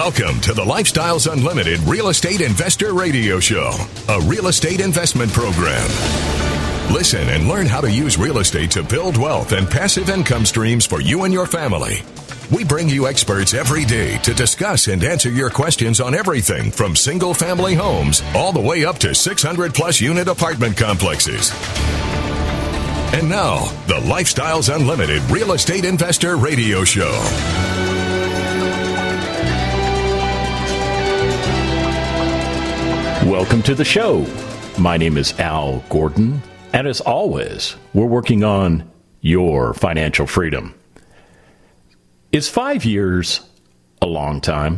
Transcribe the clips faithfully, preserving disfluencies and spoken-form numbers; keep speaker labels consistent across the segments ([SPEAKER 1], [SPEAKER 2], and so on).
[SPEAKER 1] Welcome to the Lifestyles Unlimited Real Estate Investor Radio Show, a real estate investment program. Listen and learn how to use real estate to build wealth and passive income streams for you and your family. We bring you experts every day to discuss and answer your questions on everything from single-family homes all the way up to six hundred plus unit apartment complexes. And now, the Lifestyles Unlimited Real Estate Investor Radio Show.
[SPEAKER 2] Welcome to the show. My name is Al Gordon, and as always, we're working on your financial freedom. Is five years a long time?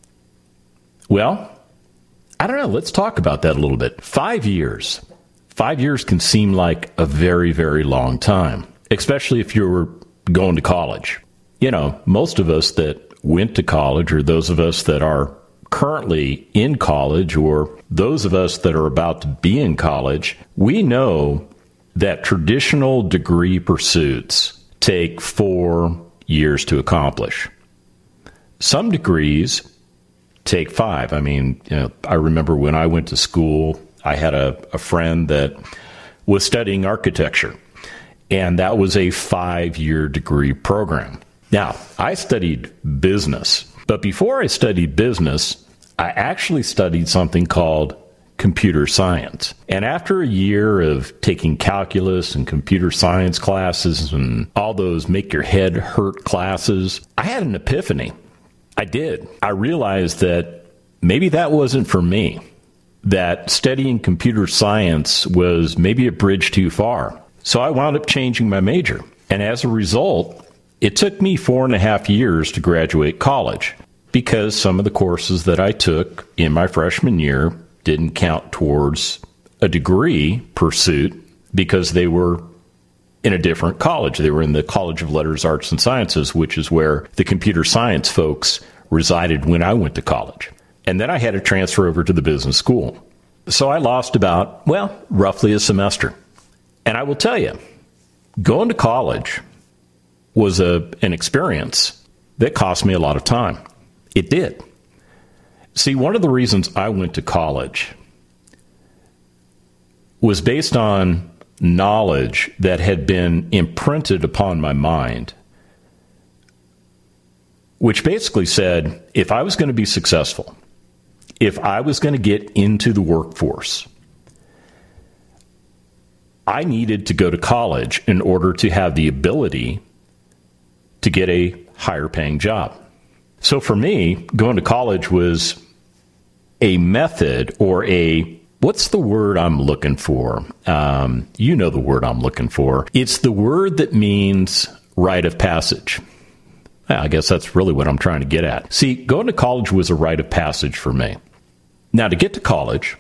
[SPEAKER 2] Well, I don't know. Let's talk about that a little bit. Five years. Five years can seem like a very, very long time, especially if you're going to college. You know, most of us that went to college, or those of us that are currently in college, or those of us that are about to be in college, we know that traditional degree pursuits take four years to accomplish. Some degrees take five. I mean, you know, I remember when I went to school, I had a, a friend that was studying architecture, and that was a five-year degree program. Now, I studied business, but before I studied business, I actually studied something called computer science. And after a year of taking calculus and computer science classes and all those make your head hurt classes, I had an epiphany. I did. I realized that maybe that wasn't for me, that studying computer science was maybe a bridge too far. So I wound up changing my major. And as a result, it took me four and a half years to graduate college, because some of the courses that I took in my freshman year didn't count towards a degree pursuit because they were in a different college. They were in the College of Letters, Arts, and Sciences, which is where the computer science folks resided when I went to college. And then I had to transfer over to the business school. So I lost about, well, roughly a semester. And I will tell you, going to college was a an experience that cost me a lot of time. It did. See, one of the reasons I went to college was based on knowledge that had been imprinted upon my mind, which basically said, if I was going to be successful, if I was going to get into the workforce, I needed to go to college in order to have the ability to get a higher paying job. So for me, going to college was a method, or a, what's the word I'm looking for? Um, you know the word I'm looking for. It's the word that means rite of passage. I guess that's really what I'm trying to get at. See, going to college was a rite of passage for me. Now, to get to college,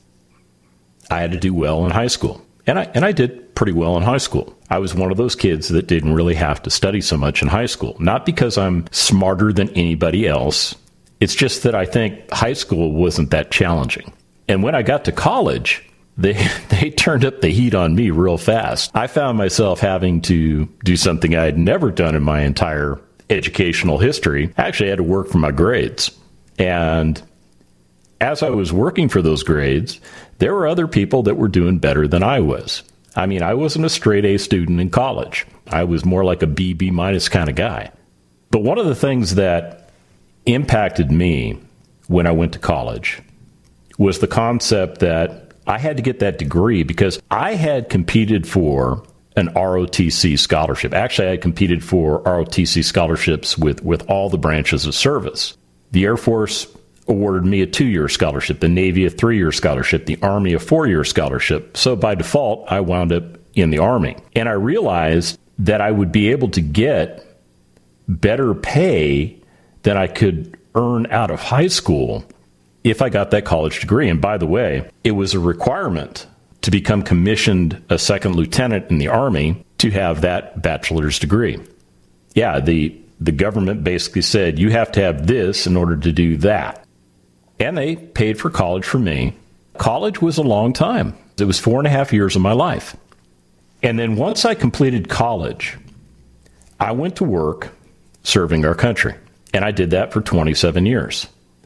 [SPEAKER 2] I had to do well in high school. And I and I did pretty well in high school. I was one of those kids that didn't really have to study so much in high school. Not because I'm smarter than anybody else. It's just that I think high school wasn't that challenging. And when I got to college, they they turned up the heat on me real fast. I found myself having to do something I had never done in my entire educational history. I actually had to work for my grades. And as I was working for those grades, there were other people that were doing better than I was. I mean, I wasn't a straight A student in college. I was more like a B, B minus kind of guy. But one of the things that impacted me when I went to college was the concept that I had to get that degree because I had competed for an R O T C scholarship. Actually, I had competed for R O T C scholarships with, with all the branches of service. The Air Force awarded me a two-year scholarship, the Navy a three-year scholarship, the Army a four-year scholarship. So by default, I wound up in the Army. And I realized that I would be able to get better pay than I could earn out of high school if I got that college degree. And by the way, it was a requirement to become commissioned a second lieutenant in the Army to have that bachelor's degree. Yeah, the, the government basically said, you have to have this in order to do that. And they paid for college for me. College was a long time. It was four and a half years of my life. And then once I completed college, I went to work serving our country. And I did that for twenty-seven years.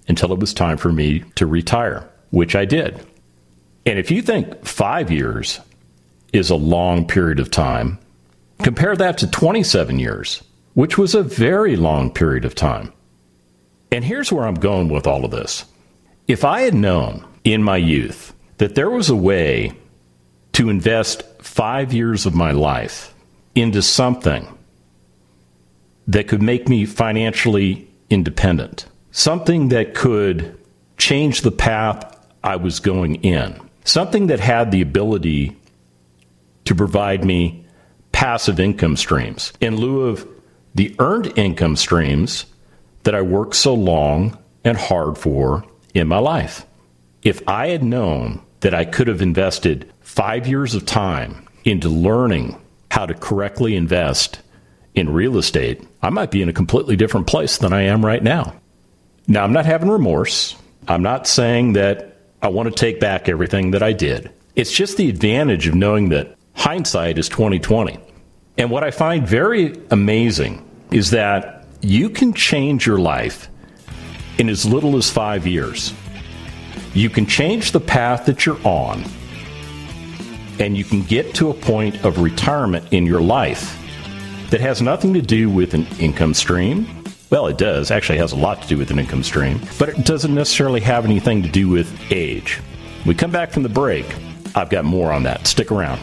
[SPEAKER 2] until it was time for me to retire, which I did. And if you think five years is a long period of time, compare that to twenty-seven years, which was a very long period of time. And here's where I'm going with all of this. If I had known in my youth that there was a way to invest five years of my life into something that could make me financially independent, something that could change the path I was going in, something that had the ability to provide me passive income streams in lieu of the earned income streams that I worked so long and hard for in my life. If I had known that I could have invested five years of time into learning how to correctly invest in real estate, I might be in a completely different place than I am right now. Now, I'm not having remorse. I'm not saying that I want to take back everything that I did. It's just the advantage of knowing that hindsight is twenty twenty. And what I find very amazing is that you can change your life in as little as five years. You can change the path that you're on, and you can get to a point of retirement in your life that has nothing to do with an income stream. Well, it does. Actually, it has a lot to do with an income stream, but it doesn't necessarily have anything to do with age. We come back from the break. I've got more on that. Stick around.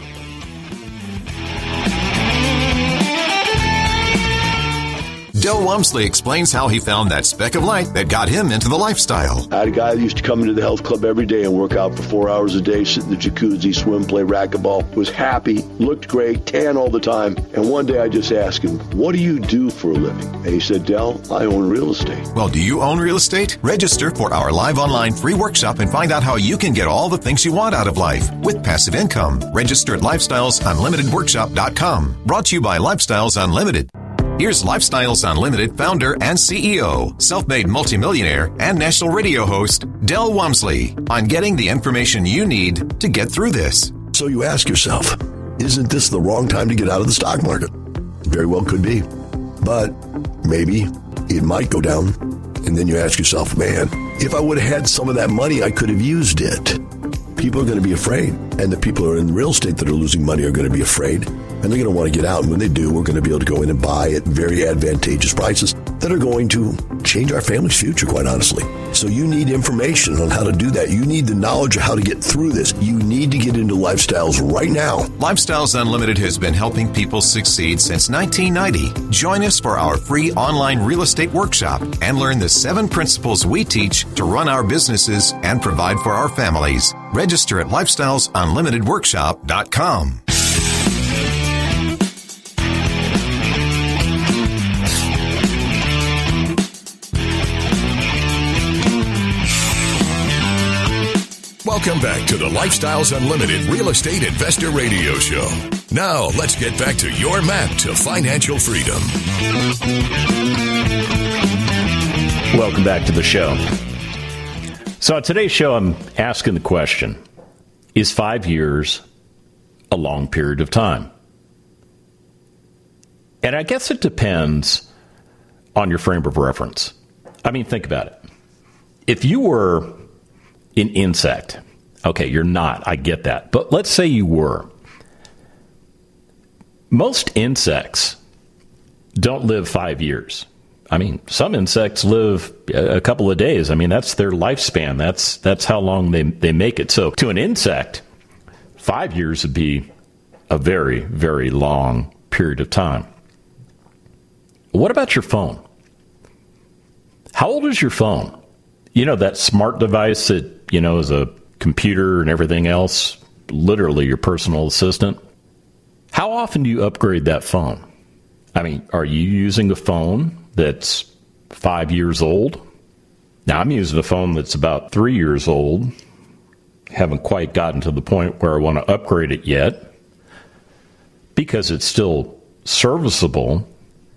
[SPEAKER 3] Del Walmsley explains how he found that speck of light that got him into the lifestyle.
[SPEAKER 4] I had a guy that used to come into the health club every day and work out for four hours a day, sit in the jacuzzi, swim, play racquetball, was happy, looked great, tan all the time. And one day I just asked him, what do you do for a living? And he said, Del, I own real estate.
[SPEAKER 3] Well, do you own real estate? Register for our live online free workshop and find out how you can get all the things you want out of life with passive income. Register at lifestyles unlimited workshop dot com. Brought to you by Lifestyles Unlimited. Here's Lifestyles Unlimited founder and C E O, self-made multimillionaire, and national radio host, Del Walmsley, on getting the information you need to get through this.
[SPEAKER 5] So you ask yourself, isn't this the wrong time to get out of the stock market? Very well could be. But maybe it might go down. And then you ask yourself, man, if I would have had some of that money, I could have used it. People are going to be afraid. And the people who are in real estate that are losing money are going to be afraid. And they're going to want to get out. And when they do, we're going to be able to go in and buy at very advantageous prices that are going to change our family's future, quite honestly. So you need information on how to do that. You need the knowledge of how to get through this. You need to get into Lifestyles right now.
[SPEAKER 3] Lifestyles Unlimited has been helping people succeed since nineteen ninety. Join us for our free online real estate workshop and learn the seven principles we teach to run our businesses and provide for our families. Register at lifestyles unlimited workshop dot com.
[SPEAKER 1] Welcome back to the Lifestyles Unlimited Real Estate Investor Radio Show. Now, let's get back to your map to financial freedom.
[SPEAKER 2] Welcome back to the show. So on today's show, I'm asking the question, is five years a long period of time? And I guess it depends on your frame of reference. I mean, think about it. If you were an insect, okay, you're not, I get that. But let's say you were. Most insects don't live five years. I mean, some insects live a couple of days. I mean, that's their lifespan. That's that's how long they, they make it. So to an insect, five years would be a very, very long period of time. What about your phone? How old is your phone? You know, that smart device that, you know, is a computer and everything else, literally your personal assistant. How often do you upgrade that phone? I mean, are you using a phone that's five years old? Now, I'm using a phone that's about three years old. Haven't quite gotten to the point where I want to upgrade it yet because it's still serviceable.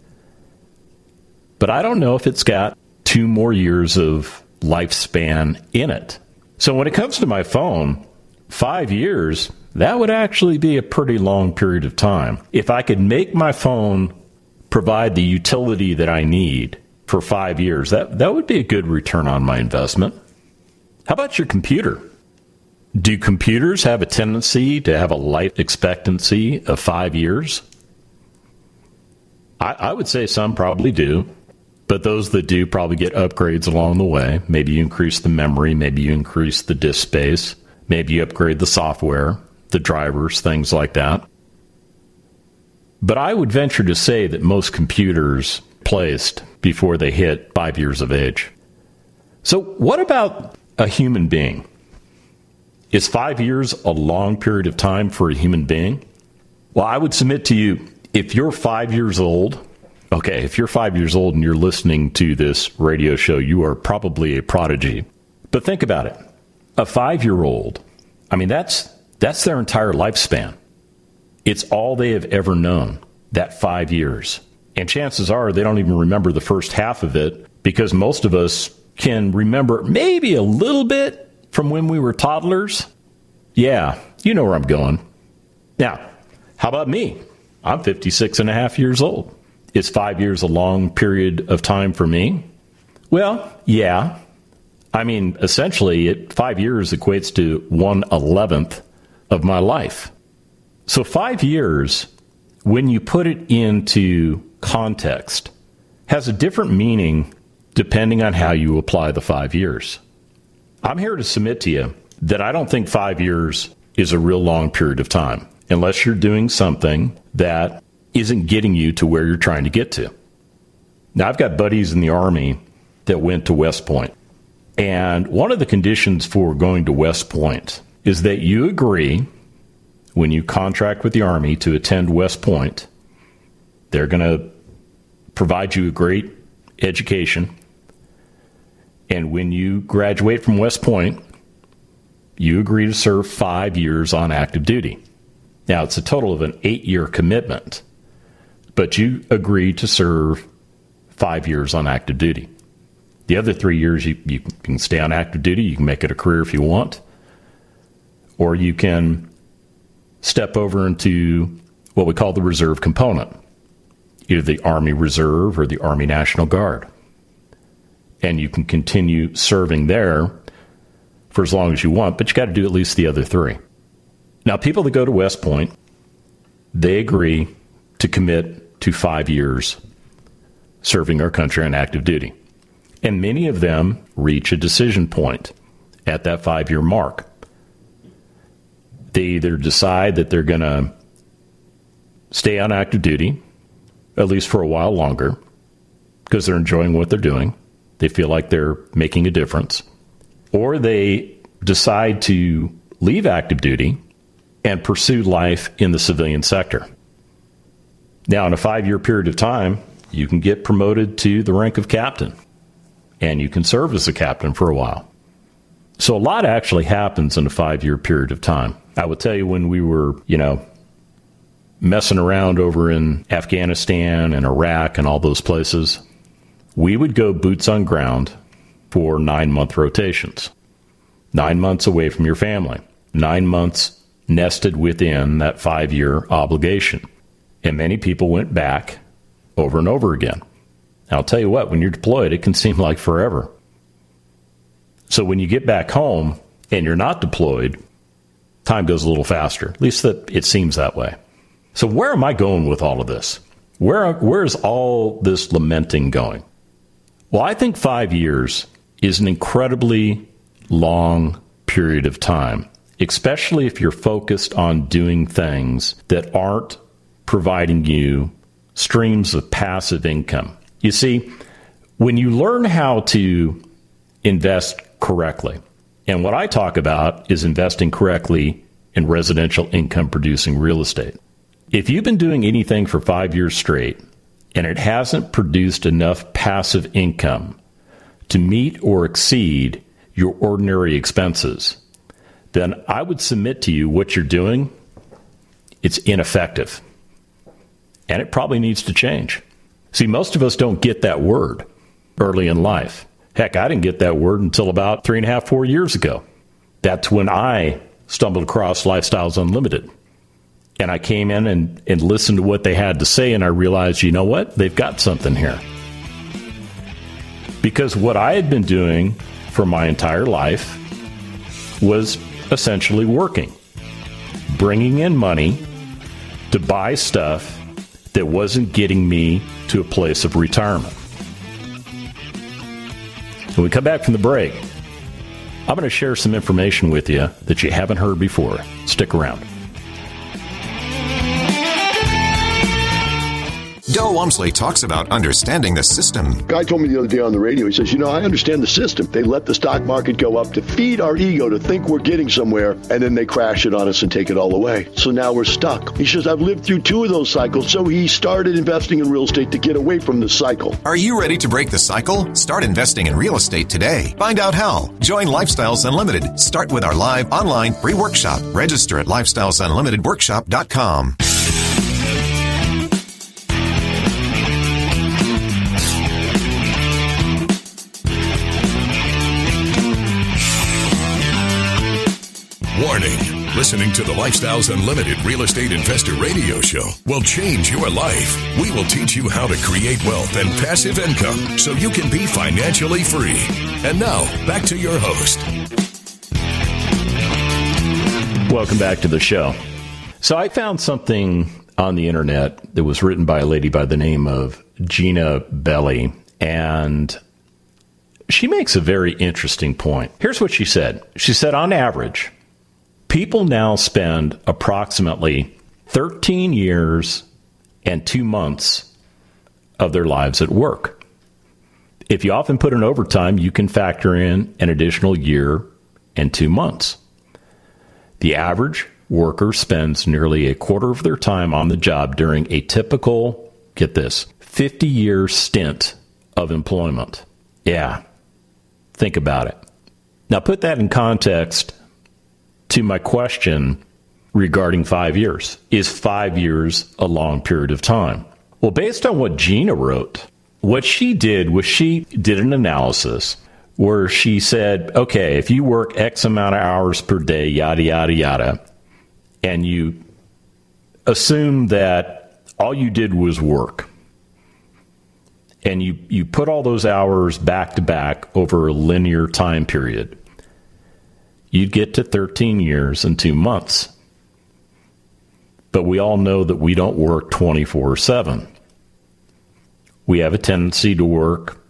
[SPEAKER 2] But I don't know if it's got two more years of lifespan in it. So when it comes to my phone, five years, that would actually be a pretty long period of time. If I could make my phone provide the utility that I need for five years. That, that would be a good return on my investment. How about your computer? Do computers have a tendency to have a life expectancy of five years? I, I would say some probably do, but those that do probably get upgrades along the way. Maybe you increase the memory, maybe you increase the disk space, maybe you upgrade the software, the drivers, things like that. But I would venture to say that most computers placed before they hit five years of age. So what about a human being? Is five years a long period of time for a human being? Well, I would submit to you, if you're five years old, okay, if you're five years old and you're listening to this radio show, you are probably a prodigy. But think about it. A five-year-old, I mean, that's that's their entire lifespan. It's all they have ever known, that five years. And chances are they don't even remember the first half of it, because most of us can remember maybe a little bit from when we were toddlers. Yeah, you know where I'm going. Now, how about me? I'm fifty-six and a half years old. Is five years a long period of time for me? Well, yeah. I mean, essentially, it, five years equates to one eleventh of my life. So five years, when you put it into context, has a different meaning depending on how you apply the five years. I'm here to submit to you that I don't think five years is a real long period of time, unless you're doing something that isn't getting you to where you're trying to get to. Now, I've got buddies in the Army that went to West Point. And one of the conditions for going to West Point is that you agree, when you contract with the Army to attend West Point, they're going to provide you a great education. And when you graduate from West Point, you agree to serve five years on active duty. Now, it's a total of an eight-year commitment, but you agree to serve five years on active duty. The other three years, you, you can stay on active duty. You can make it a career if you want, or you can step over into what we call the reserve component, either the Army Reserve or the Army National Guard. And you can continue serving there for as long as you want, but you got to do at least the other three. Now, people that go to West Point, they agree to commit to five years serving our country on active duty. And many of them reach a decision point at that five-year mark. They either decide that they're going to stay on active duty, at least for a while longer, because they're enjoying what they're doing. They feel like they're making a difference. Or they decide to leave active duty and pursue life in the civilian sector. Now, in a five-year period of time, you can get promoted to the rank of captain, and you can serve as a captain for a while. So a lot actually happens in a five-year period of time. I will tell you, when we were, you know, messing around over in Afghanistan and Iraq and all those places, we would go boots on ground for nine-month rotations. Nine months away from your family. Nine months nested within that five-year obligation. And many people went back over and over again. I'll tell you what, when you're deployed, it can seem like forever. So when you get back home and you're not deployed, time goes a little faster. At least that it seems that way. So where am I going with all of this? Where where's all this lamenting going? Well, I think five years is an incredibly long period of time, especially if you're focused on doing things that aren't providing you streams of passive income. You see, when you learn how to invest correctly, and what I talk about is investing correctly in residential income-producing real estate. If you've been doing anything for five years straight, and it hasn't produced enough passive income to meet or exceed your ordinary expenses, then I would submit to you what you're doing, it's ineffective. And it probably needs to change. See, most of us don't get that word early in life. Heck, I didn't get that word until about three and a half, four years ago. That's when I stumbled across Lifestyles Unlimited. And I came in and, and listened to what they had to say, and I realized, you know what? They've got something here. Because what I had been doing for my entire life was essentially working, bringing in money to buy stuff that wasn't getting me to a place of retirement. When we come back from the break, I'm going to share some information with you that you haven't heard before. Stick around.
[SPEAKER 3] Del Walmsley talks about understanding the system.
[SPEAKER 4] Guy told me the other day on the radio, he says, you know, I understand the system. They let the stock market go up to feed our ego to think we're getting somewhere, and then they crash it on us and take it all away. So now we're stuck. He says, I've lived through two of those cycles, so he started investing in real estate to get away from the cycle.
[SPEAKER 3] Are you ready to break the cycle? Start investing in real estate today. Find out how. Join Lifestyles Unlimited. Start with our live online free workshop. Register at lifestyles unlimited workshop dot com.
[SPEAKER 1] Warning. Listening to the Lifestyles Unlimited Real Estate Investor Radio Show will change your life. We will teach you how to create wealth and passive income so you can be financially free. And now, back to your host.
[SPEAKER 2] Welcome back to the show. So I found something on the internet that was written by a lady by the name of Gina Belli, and she makes a very interesting point. Here's what she said. She said, on average, people now spend approximately thirteen years and two months of their lives at work. If you often put in overtime, you can factor in an additional year and two months. The average worker spends nearly a quarter of their time on the job during a typical, get this, fifty-year stint of employment. Yeah, think about it. Now put that in context to my question regarding five years. Is five years a long period of time? Well, based on what Gina wrote, what she did was she did an analysis where she said, okay, if you work X amount of hours per day, yada, yada, yada, and you assume that all you did was work, and you, you put all those hours back to back over a linear time period, you'd get to thirteen years and two months. But we all know that we don't work twenty-four seven. We have a tendency to work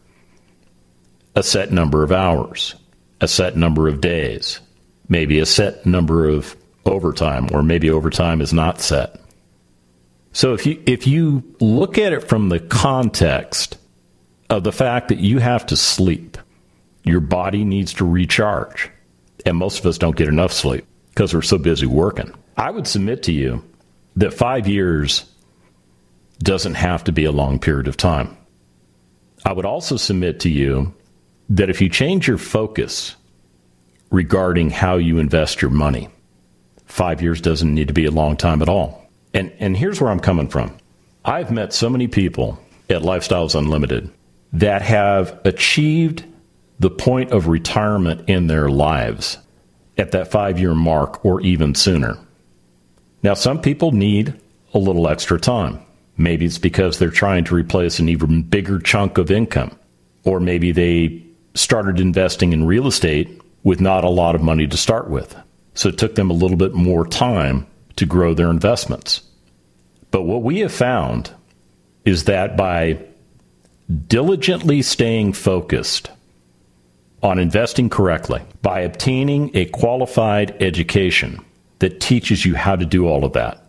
[SPEAKER 2] a set number of hours, a set number of days, maybe a set number of overtime, or maybe overtime is not set. So if you if you look at it from the context of the fact that you have to sleep, your body needs to recharge. And most of us don't get enough sleep because we're so busy working. I would submit to you that five years doesn't have to be a long period of time. I would also submit to you that if you change your focus regarding how you invest your money, five years doesn't need to be a long time at all. And, and here's where I'm coming from. I've met so many people at Lifestyles Unlimited that have achieved the point of retirement in their lives at that five-year mark or even sooner. Now, some people need a little extra time. Maybe it's because they're trying to replace an even bigger chunk of income. Or maybe they started investing in real estate with not a lot of money to start with. So it took them a little bit more time to grow their investments. But what we have found is that by diligently staying focused on investing correctly, by obtaining a qualified education that teaches you how to do all of that,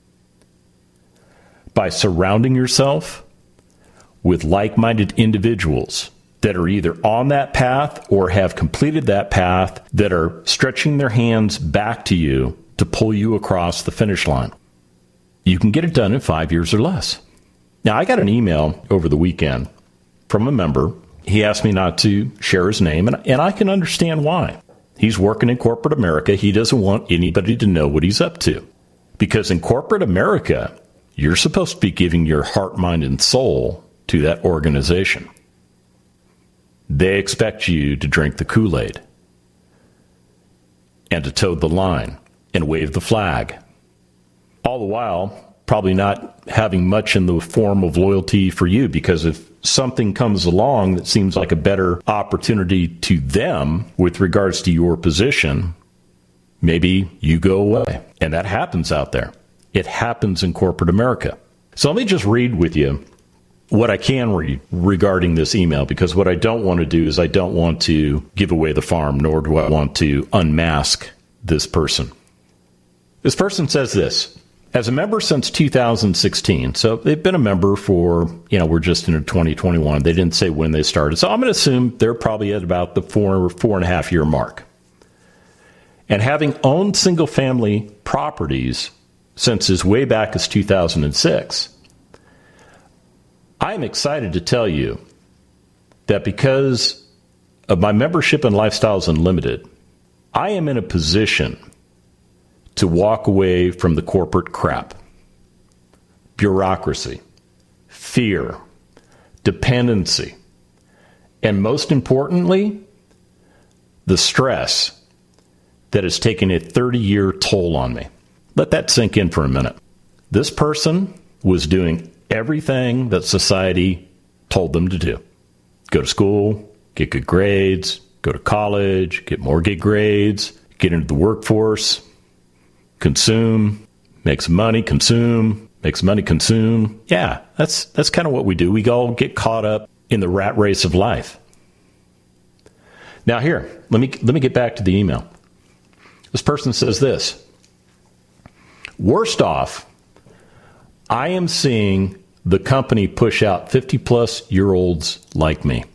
[SPEAKER 2] by surrounding yourself with like-minded individuals that are either on that path or have completed that path, that are stretching their hands back to you to pull you across the finish line, you can get it done in five years or less. Now, I got an email over the weekend from a member. He asked me not to share his name, and, and I can understand why. He's working in corporate America. He doesn't want anybody to know what he's up to. Because in corporate America, you're supposed to be giving your heart, mind, and soul to that organization. They expect you to drink the Kool-Aid and to toe the line and wave the flag. All the while, probably not having much in the form of loyalty for you, because if something comes along that seems like a better opportunity to them with regards to your position, maybe you go away. And that happens out there. It happens in corporate America. So let me just read with you what I can read regarding this email, because what I don't want to do is I don't want to give away the farm, nor do I want to unmask this person. This person says this: as a member since two thousand sixteen, so they've been a member for, you know, we're just in twenty twenty-one. They didn't say when they started. So I'm going to assume they're probably at about the four, four and a half year mark. And having owned single family properties since as way back as two thousand six, I'm excited to tell you that because of my membership in Lifestyles Unlimited, I am in a position to walk away from the corporate crap, bureaucracy, fear, dependency, and most importantly, the stress that has taken a thirty-year toll on me. Let that sink in for a minute. This person was doing everything that society told them to do. Go to school, get good grades, go to college, get more good grades, get into the workforce, consume, make some money, consume, make some money, consume. Yeah, that's that's kind of what we do. We all get caught up in the rat race of life. Now here, let me let me get back to the email. This person says this: worst off, I am seeing the company push out fifty-plus-year-olds like me.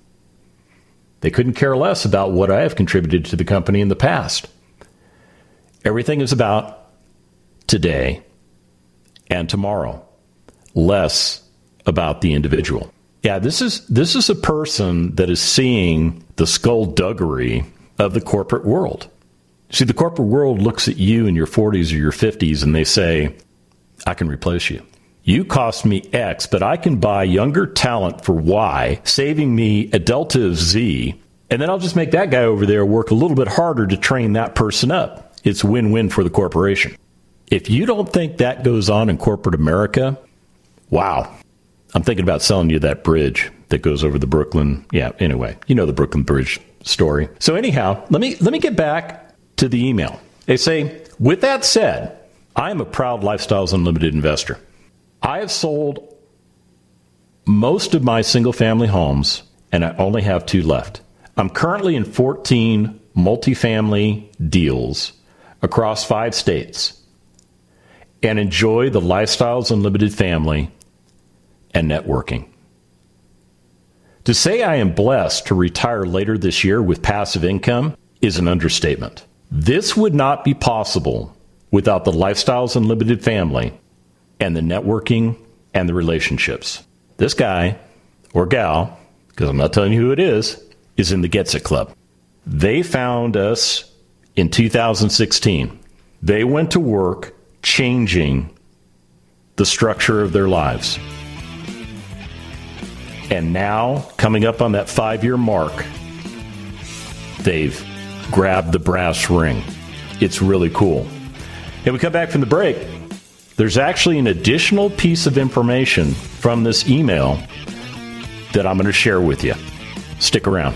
[SPEAKER 2] They couldn't care less about what I have contributed to the company in the past. Everything is about today and tomorrow, less about the individual. Yeah, this is this is a person that is seeing the skullduggery of the corporate world. See, the corporate world looks at you in your forties or your fifties and they say, I can replace you. You cost me X, but I can buy younger talent for Y, saving me a delta of Z, and then I'll just make that guy over there work a little bit harder to train that person up. It's win-win for the corporation. If you don't think that goes on in corporate America, wow. I'm thinking about selling you that bridge that goes over the Brooklyn. Yeah, anyway, you know the Brooklyn Bridge story. So anyhow, let me let me get back to the email. They say, with that said, I am a proud Lifestyles Unlimited investor. I have sold most of my single-family homes, and I only have two left. I'm currently in fourteen multifamily deals across five states and enjoy the Lifestyles Unlimited family and networking. To say I am blessed to retire later this year with passive income is an understatement. This would not be possible without the Lifestyles Unlimited family and the networking and the relationships. This guy or gal, because I'm not telling you who it is, is in the Gets It Club. They found us in two thousand sixteen. They went to work changing the structure of their lives. And now, coming up on that five-year mark, they've grabbed the brass ring. It's really cool. And we come back from the break. There's actually an additional piece of information from this email that I'm going to share with you. Stick around.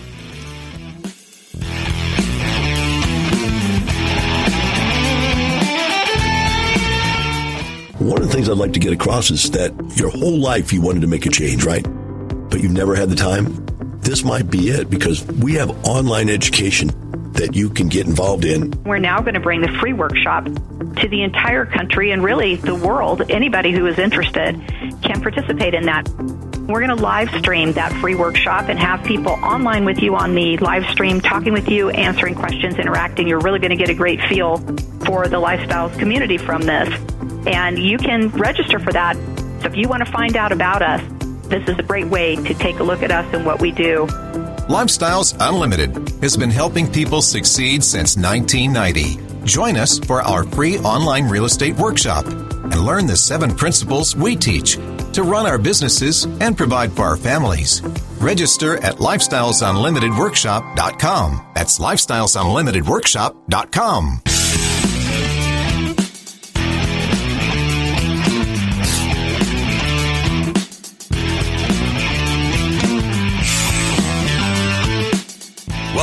[SPEAKER 5] One of the things I'd like to get across is that your whole life you wanted to make a change, right? But you've never had the time. This might be it, because we have online education that you can get involved in.
[SPEAKER 6] We're now going to bring the free workshop to the entire country and really the world. Anybody who is interested can participate in that. We're going to live stream that free workshop and have people online with you on the live stream, talking with you, answering questions, interacting. You're really going to get a great feel for the Lifestyles community from this. And you can register for that. So if you want to find out about us, this is a great way to take a look at us and what we do.
[SPEAKER 3] Lifestyles Unlimited has been helping people succeed since nineteen ninety. Join us for our free online real estate workshop and learn the seven principles we teach to run our businesses and provide for our families. Register at lifestyles unlimited workshop dot com. That's lifestyles unlimited workshop dot com.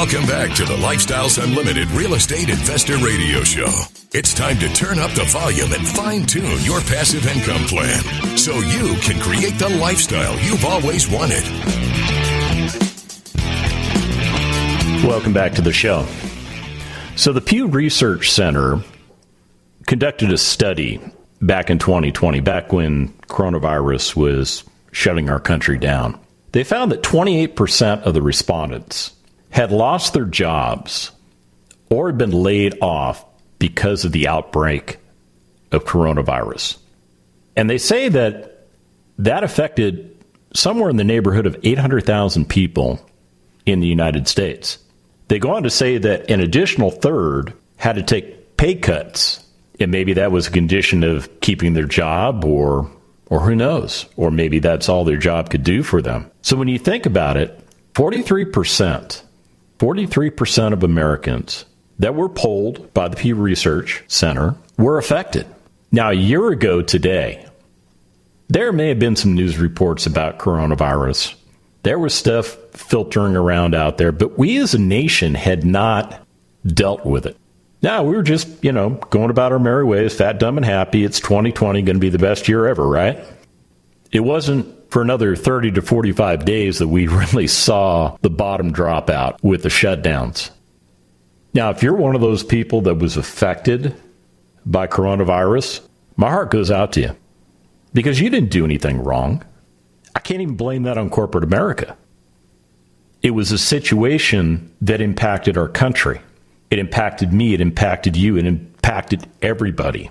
[SPEAKER 1] Welcome back to the Lifestyles Unlimited Real Estate Investor Radio Show. It's time to turn up the volume and fine-tune your passive income plan so you can create the lifestyle you've always wanted.
[SPEAKER 2] Welcome back to the show. So the Pew Research Center conducted a study back in twenty twenty, back when coronavirus was shutting our country down. They found that twenty-eight percent of the respondents had lost their jobs or had been laid off because of the outbreak of coronavirus. And they say that that affected somewhere in the neighborhood of eight hundred thousand people in the United States. They go on to say that an additional third had to take pay cuts, and maybe that was a condition of keeping their job, or or who knows, or maybe that's all their job could do for them. So when you think about it, forty-three percent, forty-three percent of Americans that were polled by the Pew Research Center were affected. Now, a year ago today, there may have been some news reports about coronavirus. There was stuff filtering around out there, but we as a nation had not dealt with it. Now, we were just, you know, going about our merry ways, fat, dumb, and happy. It's twenty twenty, going to be the best year ever, right? It wasn't for another thirty to forty-five days that we really saw the bottom drop out with the shutdowns. Now, if you're one of those people that was affected by coronavirus, my heart goes out to you because you didn't do anything wrong. I can't even blame that on corporate America. It was a situation that impacted our country. It impacted me. It impacted you. It impacted everybody.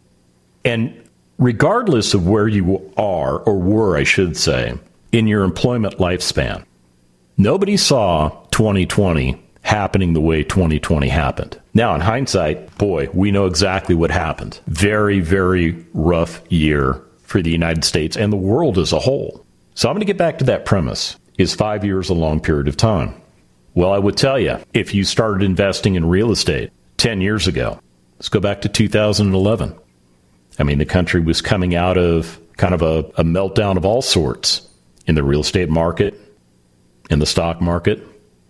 [SPEAKER 2] And regardless of where you are, or were, I should say, in your employment lifespan, nobody saw twenty twenty happening the way twenty twenty happened. Now, in hindsight, boy, we know exactly what happened. Very, very rough year for the United States and the world as a whole. So I'm going to get back to that premise. Is five years a long period of time? Well, I would tell you, if you started investing in real estate ten years ago, let's go back to two thousand eleven. I mean, the country was coming out of kind of a, a meltdown of all sorts in the real estate market, in the stock market.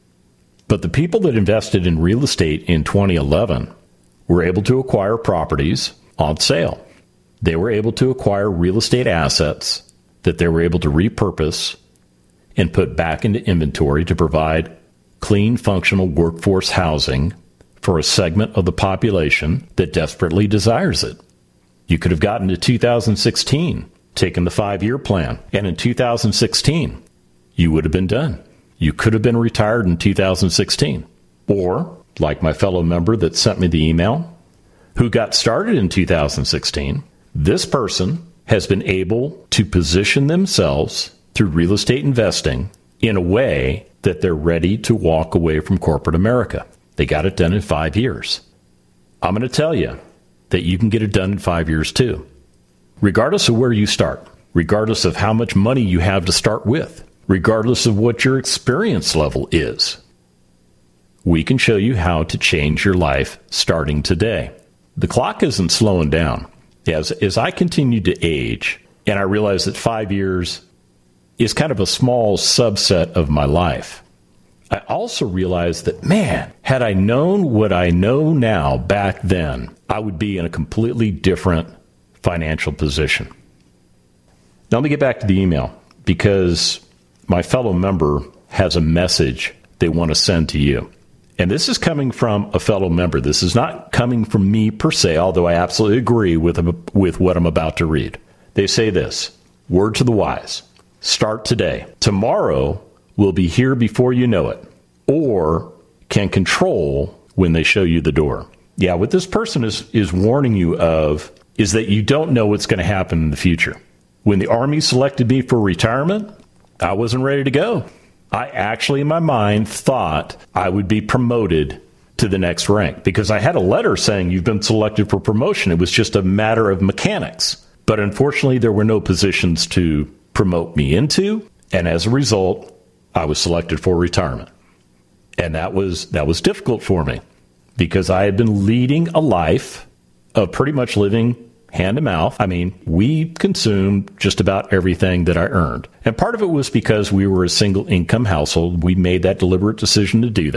[SPEAKER 2] But the people that invested in real estate in twenty eleven were able to acquire properties on sale. They were able to acquire real estate assets that they were able to repurpose and put back into inventory to provide clean, functional workforce housing for a segment of the population that desperately desires it. You could have gotten to two thousand sixteen, taken the five-year plan, and in two thousand sixteen, you would have been done. You could have been retired in two thousand sixteen. Or, like my fellow member that sent me the email, who got started in two thousand sixteen, this person has been able to position themselves through real estate investing in a way that they're ready to walk away from corporate America. They got it done in five years. I'm going to tell you that you can get it done in five years too. Regardless of where you start, regardless of how much money you have to start with, regardless of what your experience level is, we can show you how to change your life starting today. The clock isn't slowing down. As, as I continue to age, and I realize that five years is kind of a small subset of my life, I also realized that, man, had I known what I know now back then, I would be in a completely different financial position. Now let me get back to the email, because my fellow member has a message they want to send to you. And this is coming from a fellow member. This is not coming from me per se, although I absolutely agree with, with what I'm about to read. They say this: word to the wise, start today. Tomorrow will be here before you know it, or can control when they show you the door. Yeah, what this person is, is warning you of is that you don't know what's going to happen in the future. When the Army selected me for retirement, I wasn't ready to go. I actually, in my mind, thought I would be promoted to the next rank because I had a letter saying you've been selected for promotion. It was just a matter of mechanics. But unfortunately, there were no positions to promote me into, and as a result, I was selected for retirement. And that was that was difficult for me because I had been leading a life of pretty much living hand to mouth. I mean, we consumed just about everything that I earned. And part of it was because we were a single income household. We made that deliberate decision to do that.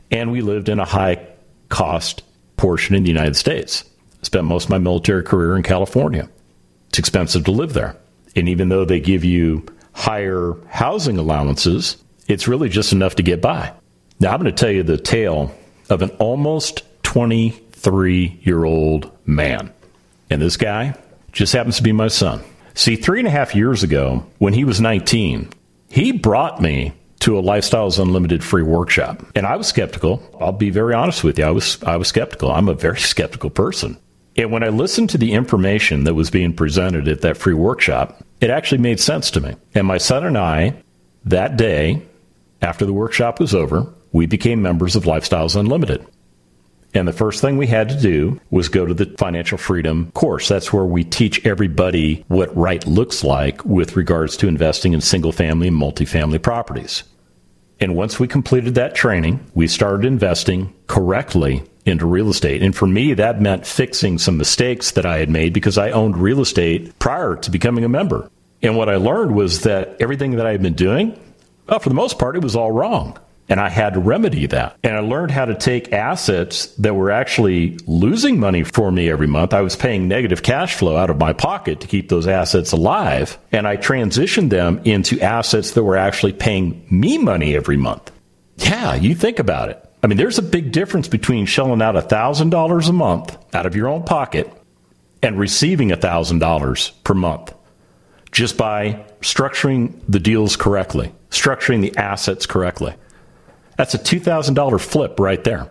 [SPEAKER 2] and we lived in a high-cost portion in the United States. I spent most of my military career in California. It's expensive to live there. And even though they give you higher housing allowances, it's really just enough to get by. Now, I'm going to tell you the tale of an almost twenty-three-year-old man. And this guy just happens to be my son. See, three and a half years ago, when he was nineteen, he brought me to a Lifestyles Unlimited free workshop. And I was skeptical. I'll be very honest with you. I was I was skeptical. I'm a very skeptical person. And when I listened to the information that was being presented at that free workshop, it actually made sense to me. And my son and I, that day, after the workshop was over, we became members of Lifestyles Unlimited. And the first thing we had to do was go to the Financial Freedom course. That's where we teach everybody what right looks like with regards to investing in single-family and multifamily properties. And once we completed that training, we started investing correctly into real estate. And for me, that meant fixing some mistakes that I had made because I owned real estate prior to becoming a member. And what I learned was that everything that I had been doing, well, for the most part, it was all wrong. And I had to remedy that. And I learned how to take assets that were actually losing money for me every month. I was paying negative cash flow out of my pocket to keep those assets alive. And I transitioned them into assets that were actually paying me money every month. Yeah, you think about it. I mean, there's a big difference between shelling out one thousand dollars a month out of your own pocket and receiving one thousand dollars per month just by structuring the deals correctly, structuring the assets correctly. That's a two thousand dollars flip right there.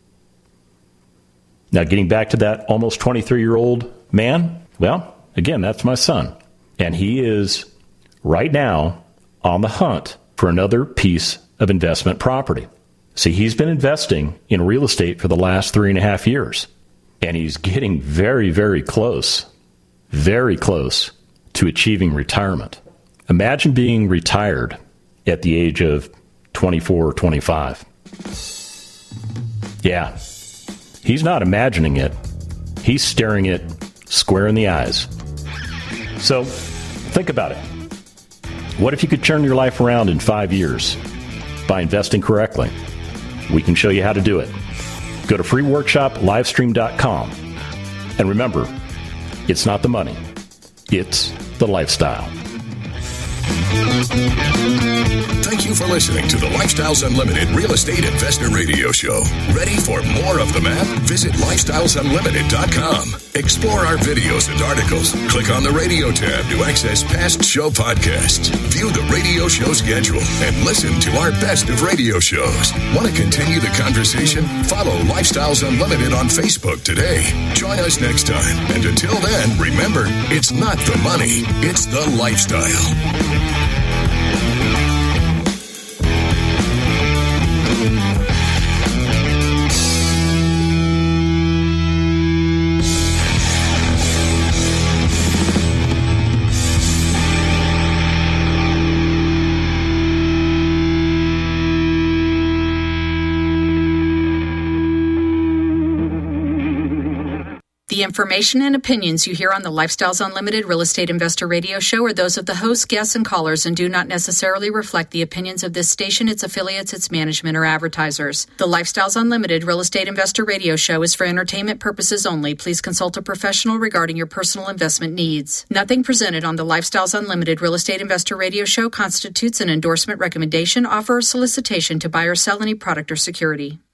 [SPEAKER 2] Now, getting back to that almost twenty-three-year-old man, well, again, that's my son. And he is right now on the hunt for another piece of investment property. See, he's been investing in real estate for the last three and a half years. And he's getting very, very close, very close to achieving retirement. Imagine being retired at the age of twenty-four or twenty-five. Yeah, he's not imagining it. He's staring it square in the eyes. So think about it. What if you could turn your life around in five years by investing correctly? We can show you how to do it. Go to free workshop livestream dot com. And remember, it's not the money. It's the lifestyle.
[SPEAKER 1] Thank you for listening to the Lifestyles Unlimited Real Estate Investor Radio Show. Ready for more of the map? Visit lifestyles unlimited dot com. Explore our videos and articles. Click on the radio tab to access past show podcasts. View the radio show schedule and listen to our best of radio shows. Want to continue the conversation? Follow Lifestyles Unlimited on Facebook today. Join us next time. And until then, remember, it's not the money, it's the lifestyle.
[SPEAKER 7] The information and opinions you hear on the Lifestyles Unlimited Real Estate Investor Radio Show are those of the hosts, guests, and callers and do not necessarily reflect the opinions of this station, its affiliates, its management, or advertisers. The Lifestyles Unlimited Real Estate Investor Radio Show is for entertainment purposes only. Please consult a professional regarding your personal investment needs. Nothing presented on the Lifestyles Unlimited Real Estate Investor Radio Show constitutes an endorsement, recommendation, offer, or solicitation to buy or sell any product or security.